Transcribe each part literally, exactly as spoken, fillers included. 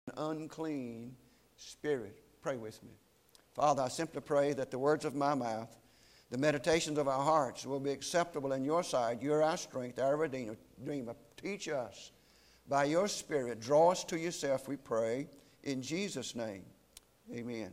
unclean spirit. Pray with me. Father, I simply pray that the words of my mouth, the meditations of our hearts will be acceptable in your sight. You're our strength, our Redeemer. Teach us by your Spirit. Draw us to yourself, we pray. In Jesus' name, amen.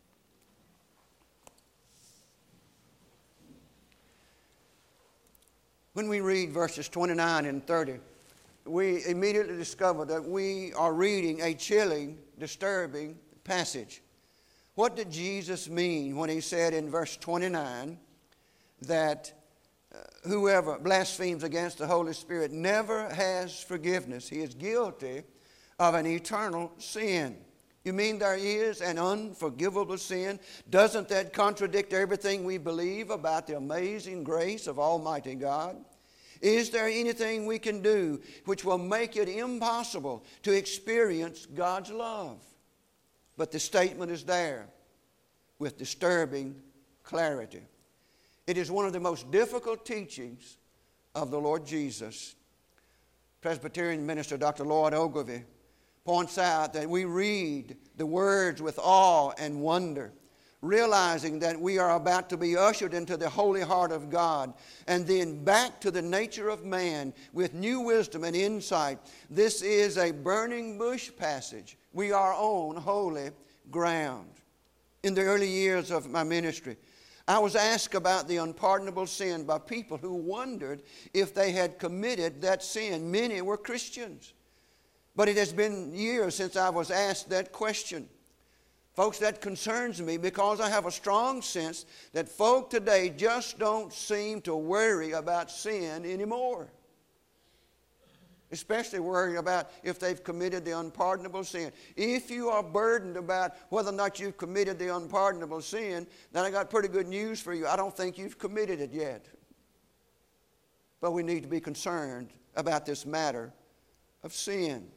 When we read verses twenty-nine and thirty, we immediately discover that we are reading a chilling, disturbing passage. What did Jesus mean when he said in verse twenty-nine that uh, whoever blasphemes against the Holy Spirit never has forgiveness? He is guilty of an eternal sin. You mean there is an unforgivable sin? Doesn't that contradict everything we believe about the amazing grace of Almighty God? Is there anything we can do which will make it impossible to experience God's love? But the statement is there with disturbing clarity. It is one of the most difficult teachings of the Lord Jesus. Presbyterian minister Doctor Lloyd Ogilvie points out that we read the words with awe and wonder, realizing that we are about to be ushered into the holy heart of God and then back to the nature of man with new wisdom and insight. This is a burning bush passage. We are on holy ground. In the early years of my ministry, I was asked about the unpardonable sin by people who wondered if they had committed that sin. Many were Christians. But it has been years since I was asked that question. Folks, that concerns me because I have a strong sense that folk today just don't seem to worry about sin anymore. Especially worrying about if they've committed the unpardonable sin. If you are burdened about whether or not you've committed the unpardonable sin, then I got pretty good news for you. I don't think you've committed it yet. But we need to be concerned about this matter of sin.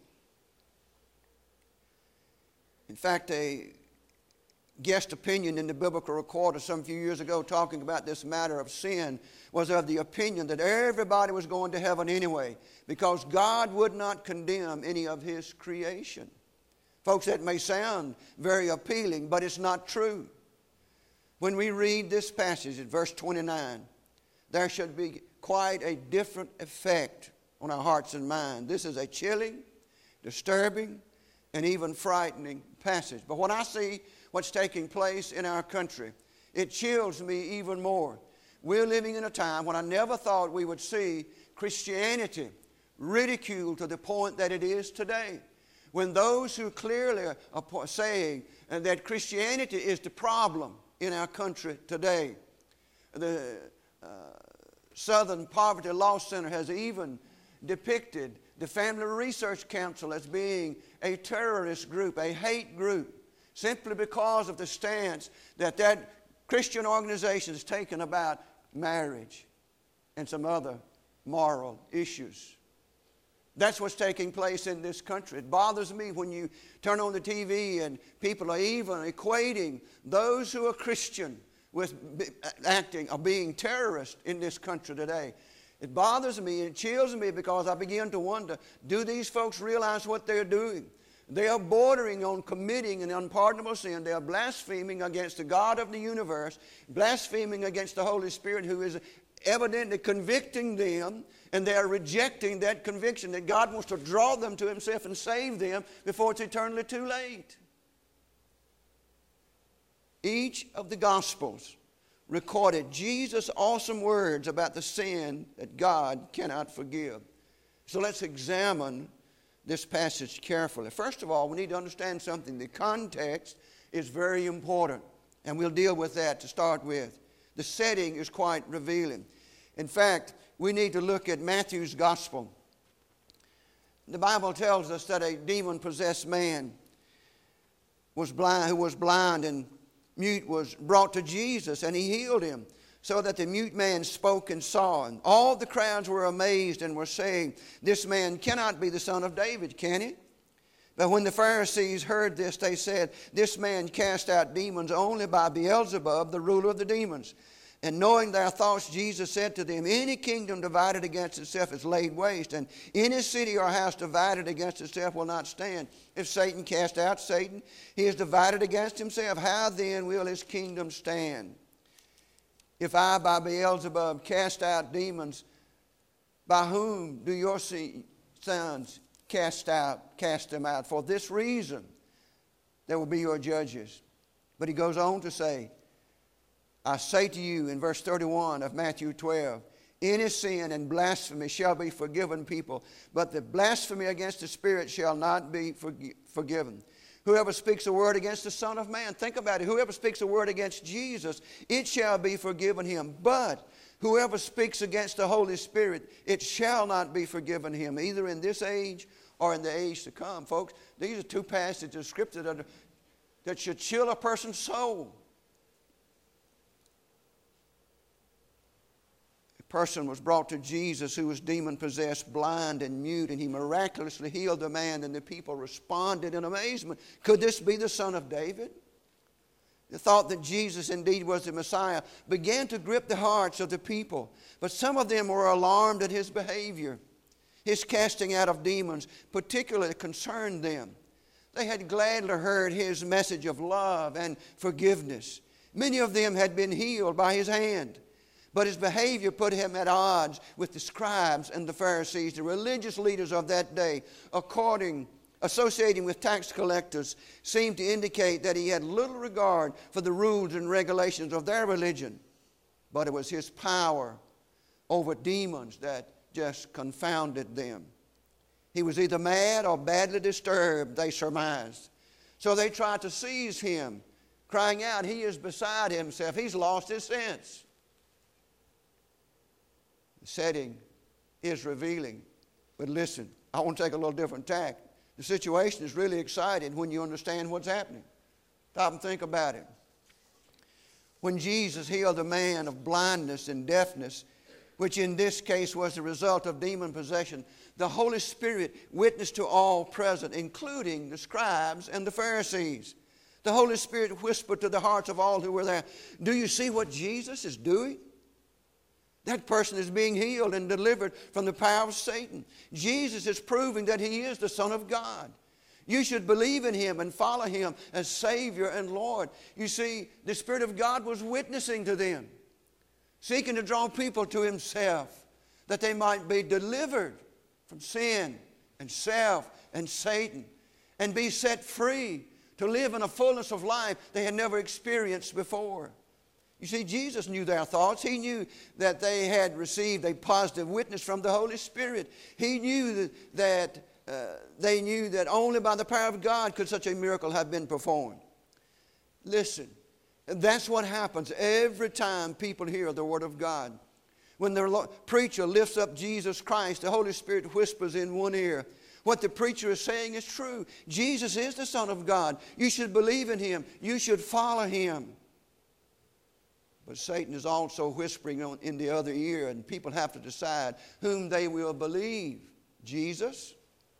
In fact, a guest opinion in the Biblical Recorder some few years ago talking about this matter of sin was of the opinion that everybody was going to heaven anyway because God would not condemn any of His creation. Folks, that may sound very appealing, but it's not true. When we read this passage at verse twenty-nine, there should be quite a different effect on our hearts and minds. This is a chilling, disturbing, and even frightening passage. But when I see what's taking place in our country, it chills me even more. We're living in a time when I never thought we would see Christianity ridiculed to the point that it is today. When those who clearly are saying that Christianity is the problem in our country today. The uh, Southern Poverty Law Center has even depicted the Family Research Council as being a terrorist group, a hate group, simply because of the stance that that Christian organization has taken about marriage and some other moral issues. That's what's taking place in this country. It bothers me when you turn on the T V and people are even equating those who are Christian with acting or being terrorists in this country today. It bothers me and it chills me because I begin to wonder, do these folks realize what they're doing? They are bordering on committing an unpardonable sin. They are blaspheming against the God of the universe, blaspheming against the Holy Spirit who is evidently convicting them, and they are rejecting that conviction that God wants to draw them to Himself and save them before it's eternally too late. Each of the Gospels recorded Jesus' awesome words about the sin that God cannot forgive. So let's examine this passage carefully. First of all, we need to understand something. The context is very important, and we'll deal with that to start with. The setting is quite revealing. In fact, we need to look at Matthew's Gospel. The Bible tells us that a demon-possessed man was blind, who was blind and mute was brought to Jesus, and He healed him, so that the mute man spoke and saw. And all the crowds were amazed and were saying, "This man cannot be the son of David, can he?" But when the Pharisees heard this, they said, "This man cast out demons only by Beelzebub, the ruler of the demons." And knowing their thoughts, Jesus said to them, any kingdom divided against itself is laid waste, and any city or house divided against itself will not stand. If Satan cast out Satan, he is divided against himself. How then will his kingdom stand? If I by Beelzebub cast out demons, by whom do your sons cast out, cast them out? For this reason they will be your judges. But he goes on to say, I say to you in verse thirty-one of Matthew twelve, any sin and blasphemy shall be forgiven people, but the blasphemy against the Spirit shall not be forgiven. Whoever speaks a word against the Son of Man, think about it, whoever speaks a word against Jesus, it shall be forgiven him. But whoever speaks against the Holy Spirit, it shall not be forgiven him, either in this age or in the age to come. Folks, these are two passages of Scripture that, are, that should chill a person's soul. Person was brought to Jesus who was demon-possessed, blind and mute, and he miraculously healed the man, and the people responded in amazement. Could this be the Son of David? The thought that Jesus indeed was the Messiah began to grip the hearts of the people, but some of them were alarmed at his behavior. His casting out of demons particularly concerned them. They had gladly heard his message of love and forgiveness. Many of them had been healed by his hand. But his behavior put him at odds with the scribes and the Pharisees, the religious leaders of that day, according, associating with tax collectors, seemed to indicate that he had little regard for the rules and regulations of their religion. But it was his power over demons that just confounded them. He was either mad or badly disturbed, they surmised. So they tried to seize him, crying out, he is beside himself, he's lost his sense. The setting is revealing. But listen, I want to take a little different tack. The situation is really exciting when you understand what's happening. Stop and think about it. When Jesus healed a man of blindness and deafness, which in this case was the result of demon possession, the Holy Spirit witnessed to all present, including the scribes and the Pharisees. The Holy Spirit whispered to the hearts of all who were there, do you see what Jesus is doing? That person is being healed and delivered from the power of Satan. Jesus is proving that he is the Son of God. You should believe in him and follow him as Savior and Lord. You see, the Spirit of God was witnessing to them, seeking to draw people to himself, that they might be delivered from sin and self and Satan, and be set free to live in a fullness of life they had never experienced before. You see, Jesus knew their thoughts. He knew that they had received a positive witness from the Holy Spirit. He knew that, that uh, they knew that only by the power of God could such a miracle have been performed. Listen, that's what happens every time people hear the Word of God. When the preacher lifts up Jesus Christ, the Holy Spirit whispers in one ear, what the preacher is saying is true. Jesus is the Son of God. You should believe in him. You should follow him. But Satan is also whispering on, in the other ear, and people have to decide whom they will believe, Jesus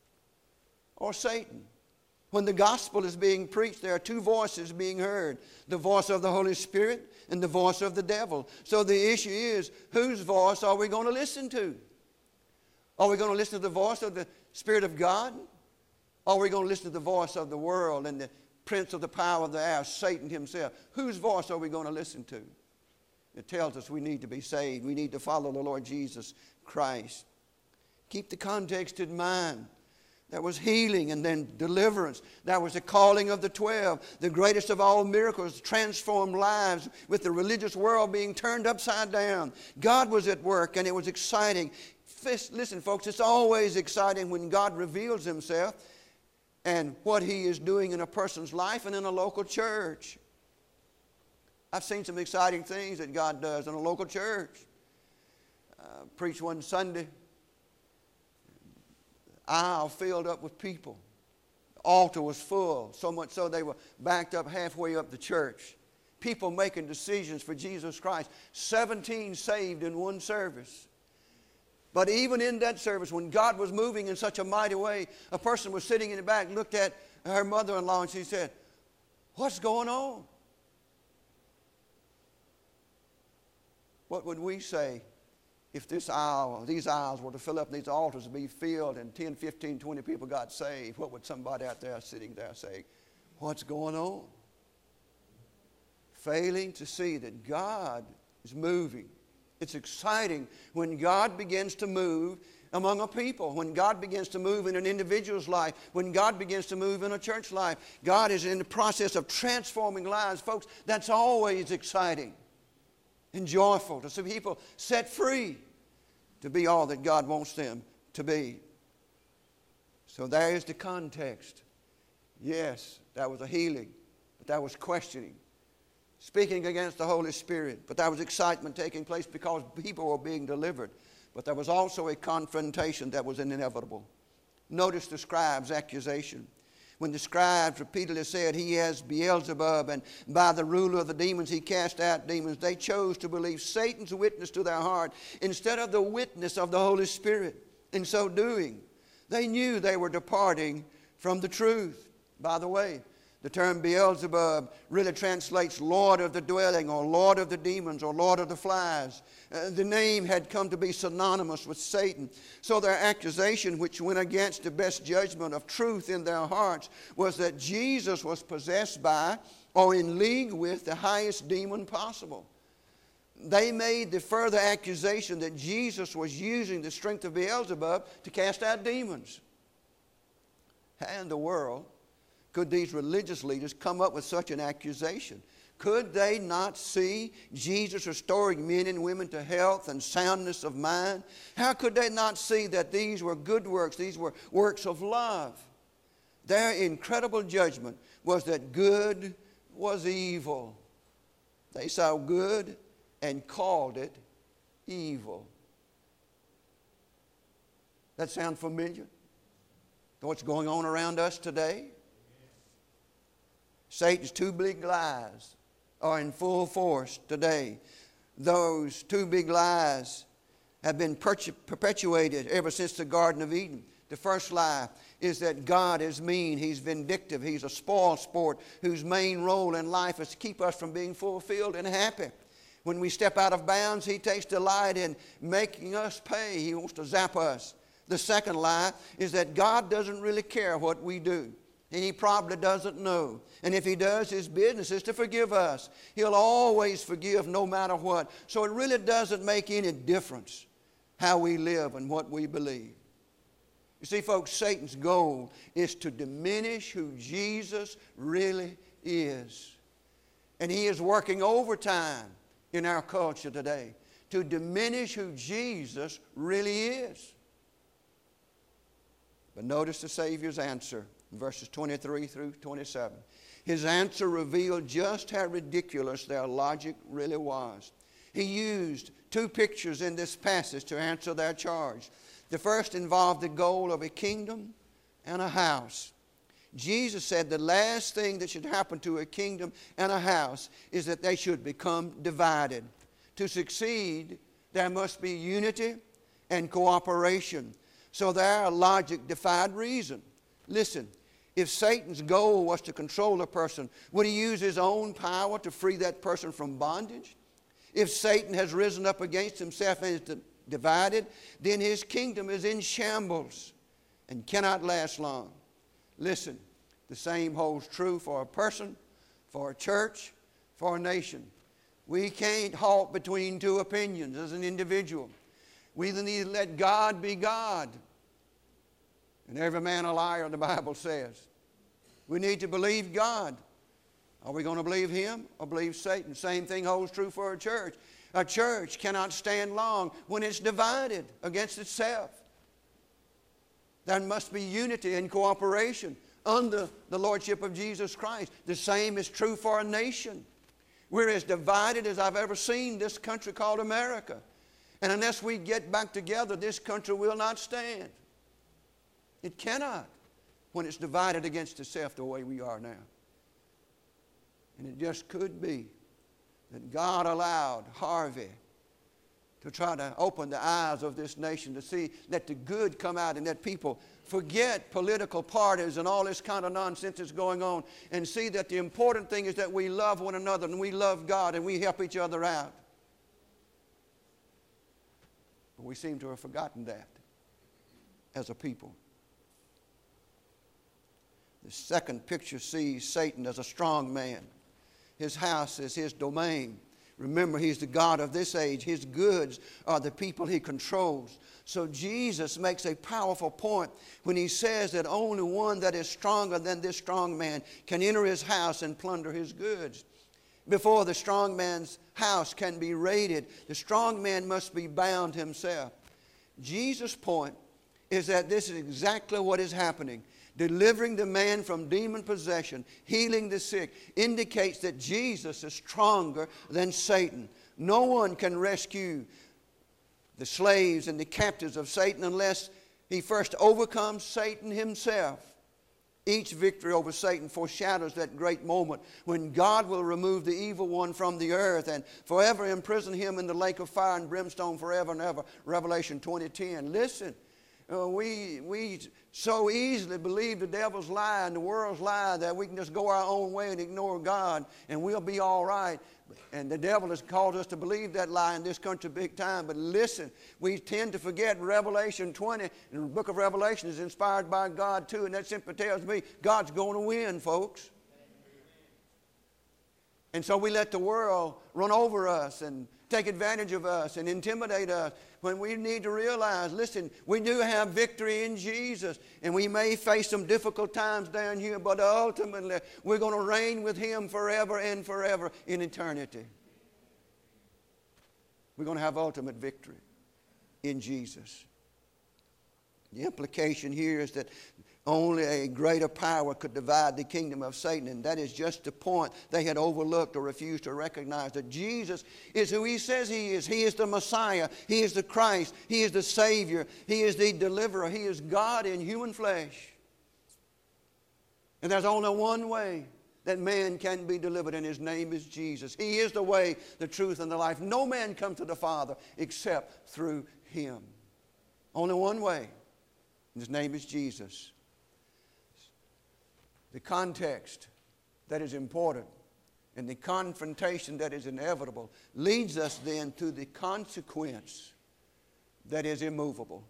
or Satan. When the gospel is being preached, there are two voices being heard, the voice of the Holy Spirit and the voice of the devil. So the issue is, whose voice are we going to listen to? Are we going to listen to the voice of the Spirit of God? Or are we going to listen to the voice of the world and the prince of the power of the air, Satan himself? Whose voice are we going to listen to? It tells us we need to be saved. We need to follow the Lord Jesus Christ. Keep the context in mind. There was healing and then deliverance. That was the calling of the twelve. The greatest of all miracles transformed lives with the religious world being turned upside down. God was at work and it was exciting. Listen, folks, it's always exciting when God reveals himself and what he is doing in a person's life and in a local church. I've seen some exciting things that God does in a local church. Uh, preached one Sunday, aisle filled up with people. The altar was full, so much so they were backed up halfway up the church. People making decisions for Jesus Christ. seventeen saved in one service. But even in that service, when God was moving in such a mighty way, a person was sitting in the back, looked at her mother-in-law, and she said, "What's going on?" What would we say if this aisle, these aisles were to fill up and these altars to be filled and ten, fifteen, twenty people got saved? What would somebody out there sitting there say? What's going on? Failing to see that God is moving. It's exciting when God begins to move among a people, when God begins to move in an individual's life, when God begins to move in a church life. God is in the process of transforming lives. Folks, that's always exciting and joyful to see people set free to be all that God wants them to be. So there is the context. Yes, that was a healing, but that was questioning, speaking against the Holy Spirit, but that was excitement taking place because people were being delivered. But there was also a confrontation that was inevitable. Notice the scribe's accusation. When the scribes repeatedly said he has Beelzebub and by the ruler of the demons he cast out demons, they chose to believe Satan's witness to their heart instead of the witness of the Holy Spirit. In so doing, they knew they were departing from the truth. By the way, the term Beelzebub really translates Lord of the dwelling or Lord of the demons or Lord of the flies. Uh, the name had come to be synonymous with Satan. So their accusation, which went against the best judgment of truth in their hearts, was that Jesus was possessed by or in league with the highest demon possible. They made the further accusation that Jesus was using the strength of Beelzebub to cast out demons. How in the world could these religious leaders come up with such an accusation? Could they not see Jesus restoring men and women to health and soundness of mind? How could they not see that these were good works, these were works of love? Their incredible judgment was that good was evil. They saw good and called it evil. That sound familiar? What's going on around us today? Satan's two big lies are in full force today. Those two big lies have been perpetuated ever since the Garden of Eden. The first lie is that God is mean, He's vindictive, He's a spoil sport whose main role in life is to keep us from being fulfilled and happy. When we step out of bounds, He takes delight in making us pay. He wants to zap us. The second lie is that God doesn't really care what we do. And He probably doesn't know. And if He does, His business is to forgive us. He'll always forgive no matter what. So it really doesn't make any difference how we live and what we believe. You see, folks, Satan's goal is to diminish who Jesus really is. And he is working overtime in our culture today to diminish who Jesus really is. But notice the Savior's answer. Verses twenty-three through twenty-seven. His answer revealed just how ridiculous their logic really was. He used two pictures in this passage to answer their charge. The first involved the goal of a kingdom and a house. Jesus said the last thing that should happen to a kingdom and a house is that they should become divided. To succeed, there must be unity and cooperation. So their logic defied reason. Listen. If Satan's goal was to control a person, would he use his own power to free that person from bondage? If Satan has risen up against himself and is divided, then his kingdom is in shambles and cannot last long. Listen, the same holds true for a person, for a church, for a nation. We can't halt between two opinions as an individual. We either need to let God be God, and every man a liar, the Bible says. We need to believe God. Are we going to believe Him or believe Satan? Same thing holds true for a church. A church cannot stand long when it's divided against itself. There must be unity and cooperation under the lordship of Jesus Christ. The same is true for a nation. We're as divided as I've ever seen this country called America. And unless we get back together, this country will not stand. It cannot when it's divided against itself the way we are now. And it just could be that God allowed Harvey to try to open the eyes of this nation to see that the good come out and that people forget political parties and all this kind of nonsense that's going on and see that the important thing is that we love one another and we love God and we help each other out. But we seem to have forgotten that as a people. The second picture sees Satan as a strong man. His house is his domain. Remember, he's the God of this age. His goods are the people he controls. So Jesus makes a powerful point when he says that only one that is stronger than this strong man can enter his house and plunder his goods. Before the strong man's house can be raided, the strong man must be bound himself. Jesus' point is that this is exactly what is happening. Delivering the man from demon possession, healing the sick, indicates that Jesus is stronger than Satan. No one can rescue the slaves and the captives of Satan unless he first overcomes Satan himself. Each victory over Satan foreshadows that great moment when God will remove the evil one from the earth and forever imprison him in the lake of fire and brimstone forever and ever. Revelation twenty ten. Listen. Uh, we, we so easily believe the devil's lie and the world's lie that we can just go our own way and ignore God and we'll be all right. And the devil has caused us to believe that lie in this country big time. But listen, we tend to forget Revelation twenty, and the book of Revelation is inspired by God too, and that simply tells me God's going to win, folks. And so we let the world run over us and take advantage of us and intimidate us when we need to realize, listen, we do have victory in Jesus. And we may face some difficult times down here, but ultimately we're going to reign with Him forever and forever in eternity. We're going to have ultimate victory in Jesus. The implication here is that only a greater power could divide the kingdom of Satan. And that is just the point they had overlooked or refused to recognize, that Jesus is who He says He is. He is the Messiah. He is the Christ. He is the Savior. He is the deliverer. He is God in human flesh. And there's only one way that man can be delivered, and His name is Jesus. He is the way, the truth, and the life. No man comes to the Father except through Him. Only one way. And His name is Jesus. The context that is important and the confrontation that is inevitable leads us then to the consequence that is immovable.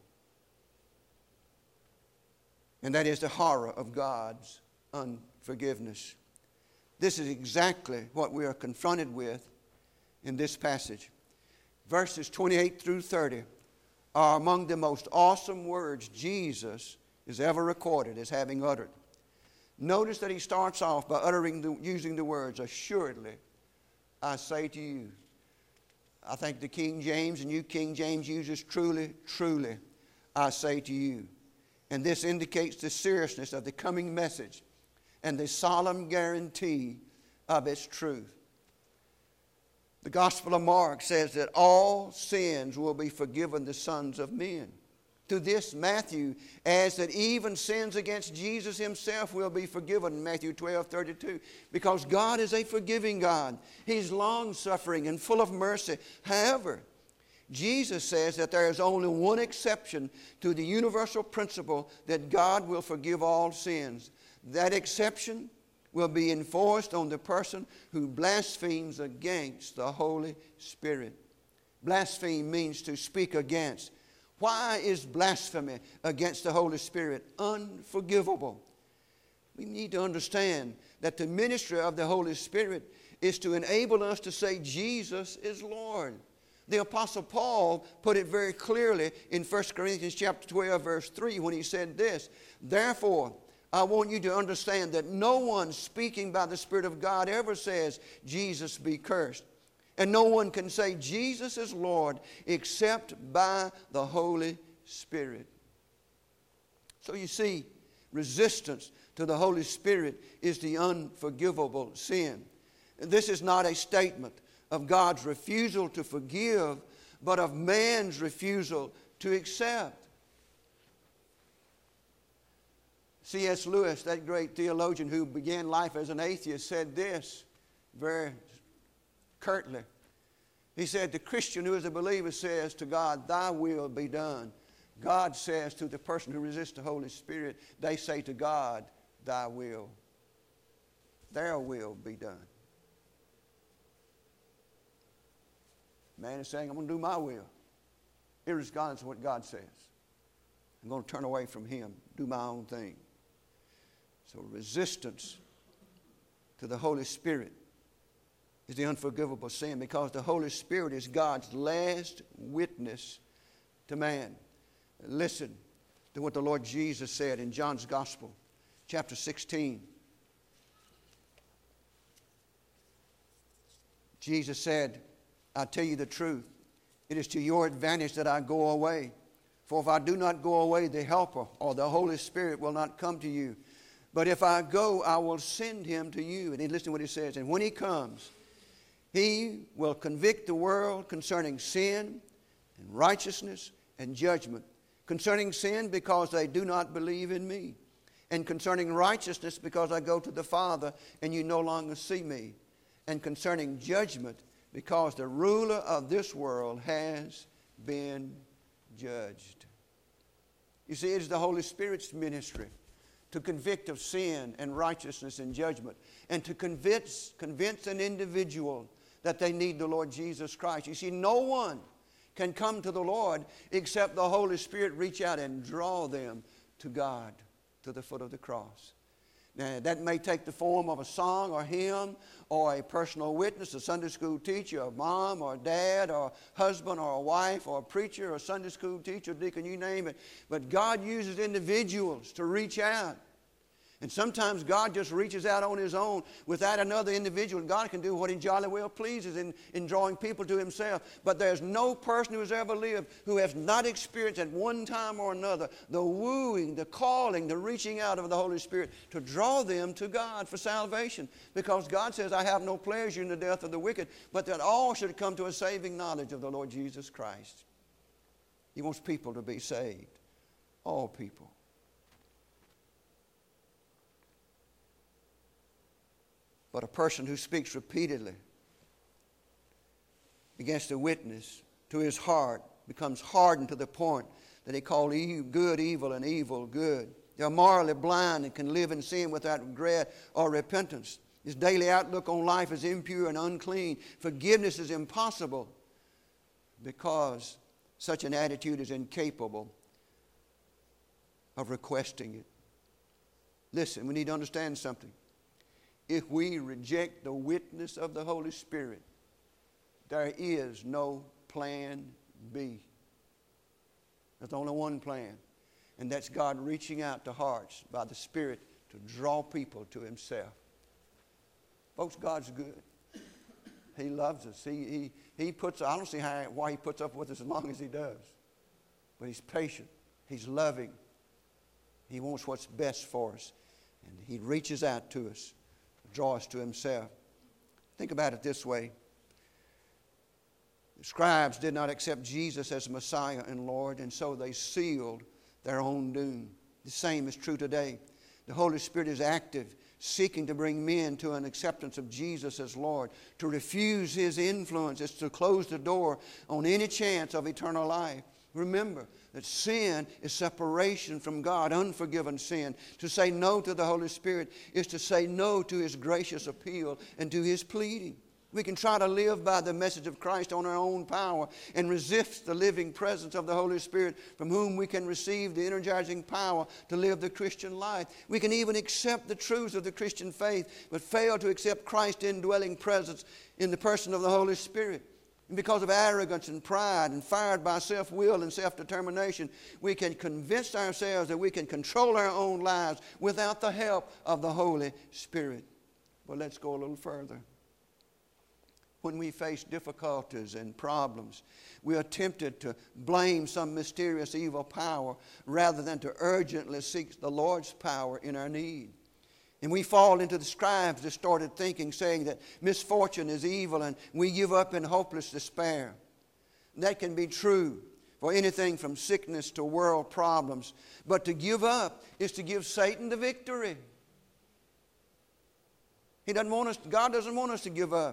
And that is the horror of God's unforgiveness. This is exactly what we are confronted with in this passage. Verses twenty-eight through thirty are among the most awesome words Jesus is ever recorded as having uttered. Notice that he starts off by uttering the, using the words, assuredly, I say to you. I think the King James and New King James uses truly, truly, I say to you. And this indicates the seriousness of the coming message and the solemn guarantee of its truth. The Gospel of Mark says that all sins will be forgiven the sons of men. To this, Matthew adds that even sins against Jesus Himself will be forgiven in Matthew twelve thirty-two, because God is a forgiving God. He's long-suffering and full of mercy. However, Jesus says that there is only one exception to the universal principle that God will forgive all sins. That exception will be enforced on the person who blasphemes against the Holy Spirit. Blaspheme means to speak against. Why is blasphemy against the Holy Spirit unforgivable? We need to understand that the ministry of the Holy Spirit is to enable us to say Jesus is Lord. The Apostle Paul put it very clearly in First Corinthians chapter twelve, verse three, when he said this, therefore, I want you to understand that no one speaking by the Spirit of God ever says, Jesus be cursed. And no one can say Jesus is Lord except by the Holy Spirit. So you see, resistance to the Holy Spirit is the unforgivable sin. And this is not a statement of God's refusal to forgive, but of man's refusal to accept. C S Lewis, that great theologian who began life as an atheist, said this very curtly. He said, the Christian who is a believer says to God, thy will be done. God says to the person who resists the Holy Spirit, they say to God, thy will. Their will be done. Man is saying, I'm going to do my will. Here's God, that's what God says. I'm going to turn away from Him, do my own thing. So resistance to the Holy Spirit is the unforgivable sin, because the Holy Spirit is God's last witness to man. Listen to what the Lord Jesus said in John's Gospel, chapter sixteen. Jesus said, I tell you the truth, it is to your advantage that I go away. For if I do not go away, the Helper, or the Holy Spirit, will not come to you. But if I go, I will send Him to you. And listen to what He says. And when He comes, He will convict the world concerning sin and righteousness and judgment. Concerning sin, because they do not believe in me. And concerning righteousness, because I go to the Father and you no longer see me. And concerning judgment, because the ruler of this world has been judged. You see, it is the Holy Spirit's ministry to convict of sin and righteousness and judgment, and to convince, convince an individual that they need the Lord Jesus Christ. You see, no one can come to the Lord except the Holy Spirit reach out and draw them to God, to the foot of the cross. Now, that may take the form of a song or hymn or a personal witness, a Sunday school teacher, a mom or a dad or a husband or a wife or a preacher or a Sunday school teacher, deacon, you name it. But God uses individuals to reach out. And sometimes God just reaches out on His own without another individual. God can do what He jolly well pleases in, in drawing people to Himself. But there's no person who has ever lived who has not experienced at one time or another the wooing, the calling, the reaching out of the Holy Spirit to draw them to God for salvation. Because God says, I have no pleasure in the death of the wicked, but that all should come to a saving knowledge of the Lord Jesus Christ. He wants people to be saved. All people. But a person who speaks repeatedly against a witness to his heart becomes hardened to the point that he calls good evil and evil good. They are morally blind and can live in sin without regret or repentance. His daily outlook on life is impure and unclean. Forgiveness is impossible because such an attitude is incapable of requesting it. Listen, we need to understand something. If we reject the witness of the Holy Spirit, there is no plan B. There's only one plan, and that's God reaching out to hearts by the Spirit to draw people to Himself. Folks, God's good. He loves us. He, he, he puts, I don't see how, why He puts up with us as long as He does. But He's patient. He's loving. He wants what's best for us. And He reaches out to us, draw us to Himself. Think about it this way. The scribes did not accept Jesus as Messiah and Lord, and so they sealed their own doom. The same is true today. The Holy Spirit is active, seeking to bring men to an acceptance of Jesus as Lord. To refuse His influence is to close the door on any chance of eternal life. Remember that sin is separation from God, unforgiven sin. To say no to the Holy Spirit is to say no to His gracious appeal and to His pleading. We can try to live by the message of Christ on our own power and resist the living presence of the Holy Spirit, from whom we can receive the energizing power to live the Christian life. We can even accept the truths of the Christian faith, but fail to accept Christ's indwelling presence in the person of the Holy Spirit. And because of arrogance and pride and fired by self-will and self-determination, we can convince ourselves that we can control our own lives without the help of the Holy Spirit. Well, let's go a little further. When we face difficulties and problems, we are tempted to blame some mysterious evil power rather than to urgently seek the Lord's power in our need. And we fall into the scribes' distorted thinking, saying that misfortune is evil, and we give up in hopeless despair. That can be true for anything from sickness to world problems. But to give up is to give Satan the victory. He doesn't want us, God doesn't want us to give up.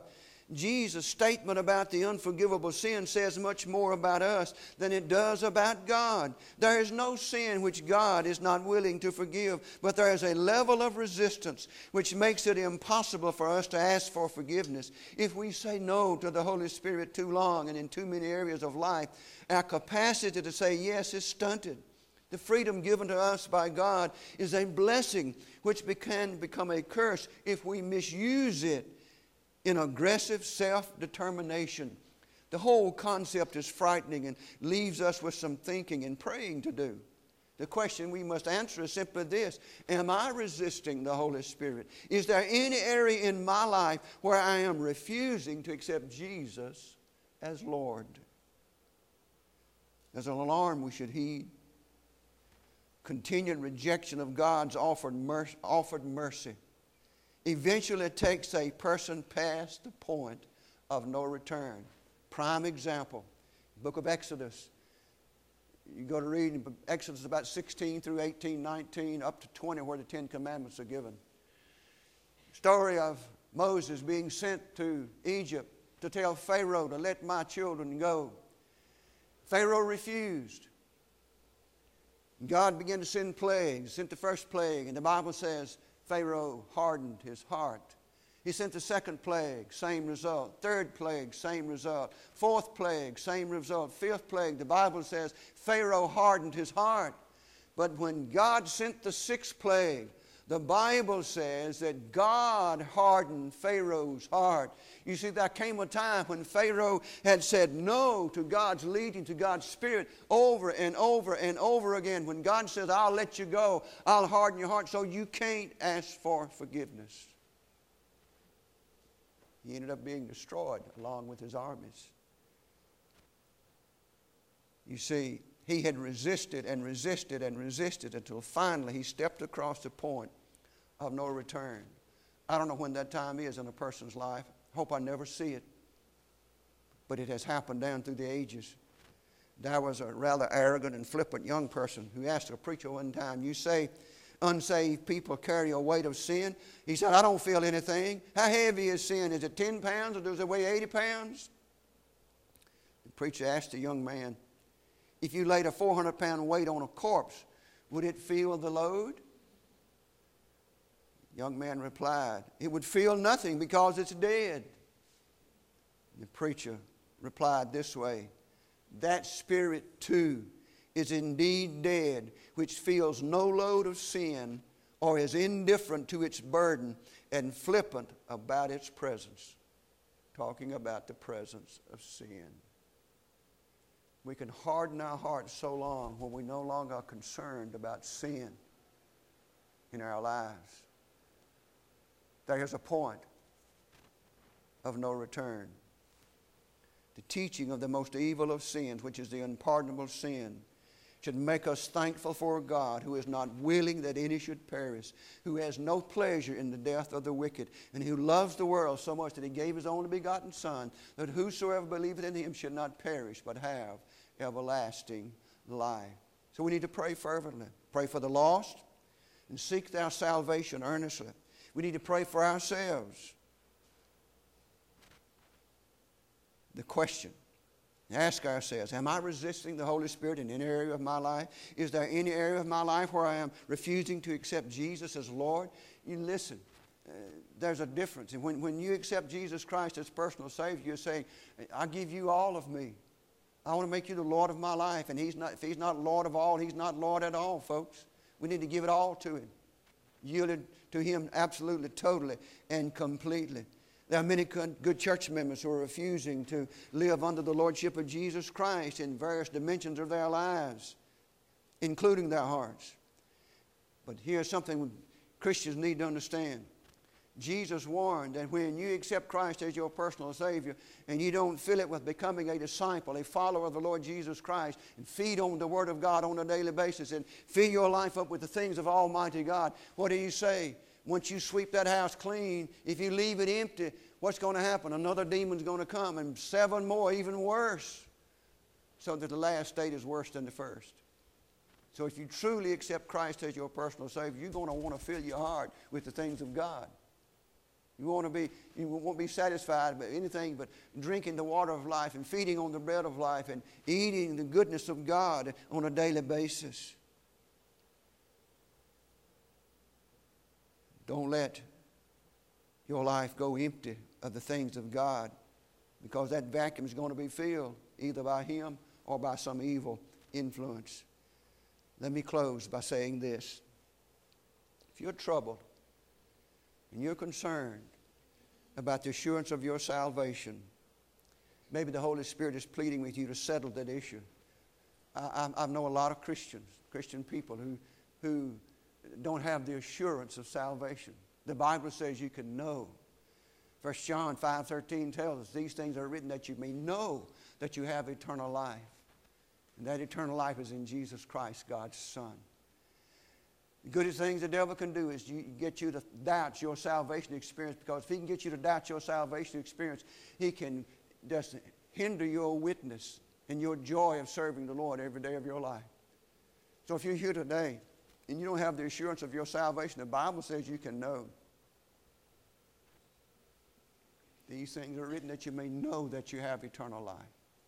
Jesus' statement about the unforgivable sin says much more about us than it does about God. There is no sin which God is not willing to forgive, but there is a level of resistance which makes it impossible for us to ask for forgiveness. If we say no to the Holy Spirit too long and in too many areas of life, our capacity to say yes is stunted. The freedom given to us by God is a blessing which can become a curse if we misuse it in aggressive self-determination. The whole concept is frightening and leaves us with some thinking and praying to do. The question we must answer is simply this: am I resisting the Holy Spirit? Is there any area in my life where I am refusing to accept Jesus as Lord? There's an alarm we should heed. Continued rejection of God's offered mercy, offered mercy eventually takes a person past the point of no return. Prime example, book of Exodus. You go to read in Exodus about sixteen through eighteen, nineteen, up to twenty, where the Ten Commandments are given. Story of Moses being sent to Egypt to tell Pharaoh to let my children go. Pharaoh refused. God began to send plagues, sent the first plague, and the Bible says Pharaoh hardened his heart. He sent the second plague, same result. Third plague, same result. Fourth plague, same result. Fifth plague, the Bible says Pharaoh hardened his heart. But when God sent the sixth plague, the Bible says that God hardened Pharaoh's heart. You see, there came a time when Pharaoh had said no to God's leading, to God's Spirit, over and over and over again. When God says, I'll let you go, I'll harden your heart, so you can't ask for forgiveness. He ended up being destroyed along with his armies. You see, he had resisted and resisted and resisted until finally he stepped across the point of no return. I don't know when that time is in a person's life. Hope I never see it. But it has happened down through the ages. There was a rather arrogant and flippant young person who asked a preacher one time, you say unsaved people carry a weight of sin? He said, I don't feel anything. How heavy is sin? Is it ten pounds or does it weigh eighty pounds? The preacher asked the young man, if you laid a four hundred pound weight on a corpse, would it feel the load? The young man replied, it would feel nothing because it's dead. The preacher replied this way, that spirit too is indeed dead, which feels no load of sin or is indifferent to its burden and flippant about its presence. Talking about the presence of sin. We can harden our hearts so long when we no longer are concerned about sin in our lives. There is a point of no return. The teaching of the most evil of sins, which is the unpardonable sin, should make us thankful for a God who is not willing that any should perish, who has no pleasure in the death of the wicked, and who loves the world so much that he gave his only begotten Son, that whosoever believeth in him should not perish, but have everlasting life. So we need to pray fervently. Pray for the lost and seek their salvation earnestly. We need to pray for ourselves. The question, ask ourselves, am I resisting the Holy Spirit in any area of my life? Is there any area of my life where I am refusing to accept Jesus as Lord? You listen, uh, there's a difference. And when, when you accept Jesus Christ as personal Savior, you're saying, I give you all of me. I want to make you the Lord of my life. And he's not, if He's not Lord of all, He's not Lord at all, folks. We need to give it all to Him. Yielded to Him absolutely, totally, and completely. There are many good church members who are refusing to live under the Lordship of Jesus Christ in various dimensions of their lives, including their hearts. But here's something Christians need to understand. Jesus warned that when you accept Christ as your personal Savior and you don't fill it with becoming a disciple, a follower of the Lord Jesus Christ, and feed on the Word of God on a daily basis and fill your life up with the things of Almighty God, what do you say? Once you sweep that house clean, if you leave it empty, what's going to happen? Another demon's going to come, and seven more, even worse. So that the last state is worse than the first. So if you truly accept Christ as your personal Savior, you're going to want to fill your heart with the things of God. You want to be, you won't be satisfied with anything but drinking the water of life and feeding on the bread of life and eating the goodness of God on a daily basis. Don't let your life go empty of the things of God, because that vacuum is going to be filled either by Him or by some evil influence. Let me close by saying this. If you're troubled and you're concerned about the assurance of your salvation, maybe the Holy Spirit is pleading with you to settle that issue. I, I, I know a lot of Christians, Christian people who, who don't have the assurance of salvation. The Bible says you can know. First John five thirteen tells us these things are written that you may know that you have eternal life. And that eternal life is in Jesus Christ, God's Son. The greatest things the devil can do is you, get you to doubt your salvation experience, because if he can get you to doubt your salvation experience, he can just hinder your witness and your joy of serving the Lord every day of your life. So if you're here today and you don't have the assurance of your salvation, the Bible says you can know. These things are written that you may know that you have eternal life.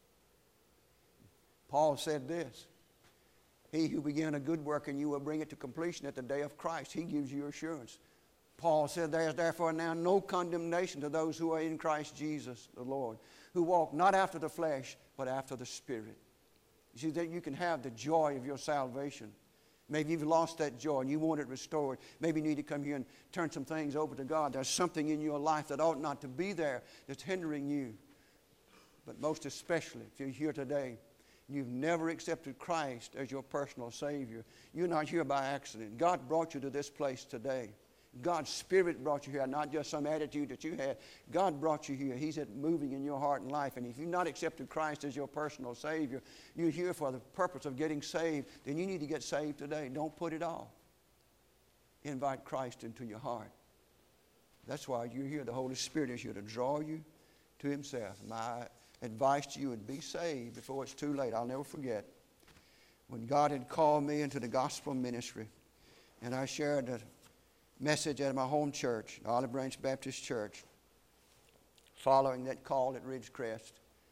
Paul said this, he who began a good work in you will bring it to completion at the day of Christ. He gives you assurance. Paul said, there is therefore now no condemnation to those who are in Christ Jesus the Lord, who walk not after the flesh, but after the Spirit. You see, that you can have the joy of your salvation. Maybe you've lost that joy and you want it restored. Maybe you need to come here and turn some things over to God. There's something in your life that ought not to be there that's hindering you. But most especially, if you're here today, you've never accepted Christ as your personal Savior. You're not here by accident. God brought you to this place today. God's Spirit brought you here, not just some attitude that you had. God brought you here. He's moving in your heart and life. And if you've not accepted Christ as your personal Savior, you're here for the purpose of getting saved, then you need to get saved today. Don't put it off. Invite Christ into your heart. That's why you're here. The Holy Spirit is here to draw you to Himself. My advice to you would be saved before it's too late. I'll never forget when God had called me into the gospel ministry, and I shared a message at my home church, Olive Branch Baptist Church, following that call at Ridgecrest.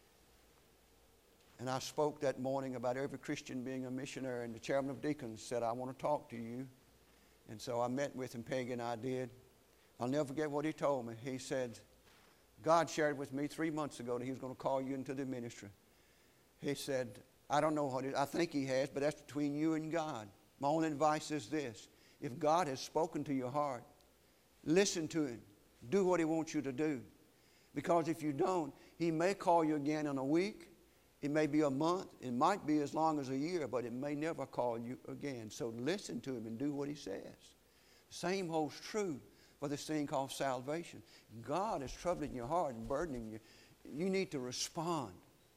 And I spoke that morning about every Christian being a missionary, and the chairman of deacons said, I want to talk to you. And so I met with him, Peggy and I did. I'll never forget what he told me. He said, God shared with me three months ago that He was going to call you into the ministry. He said, I don't know what it is. I think He has, but that's between you and God. My only advice is this. If God has spoken to your heart, listen to Him. Do what He wants you to do. Because if you don't, He may call you again in a week. It may be a month. It might be as long as a year, but it may never call you again. So listen to Him and do what He says. Same holds true for this thing called salvation. God is troubling your heart and burdening you. You need to respond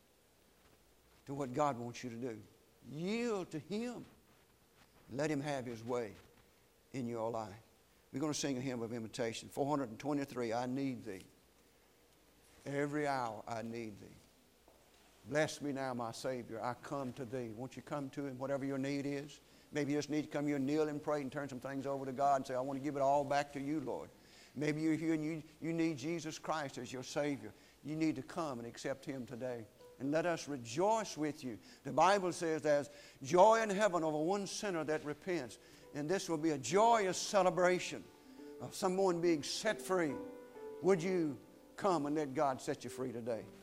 to what God wants you to do. Yield to Him. Let Him have His way in your life. We're going to sing a hymn of invitation. four hundred twenty-three, I need Thee. Every hour I need Thee. Bless me now, my Savior. I come to Thee. Won't you come to Him, whatever your need is? Maybe you just need to come here and kneel and pray and turn some things over to God and say, I want to give it all back to You, Lord. Maybe you're here and you, you need Jesus Christ as your Savior. You need to come and accept Him today. And let us rejoice with you. The Bible says there's joy in heaven over one sinner that repents. And this will be a joyous celebration of someone being set free. Would you come and let God set you free today?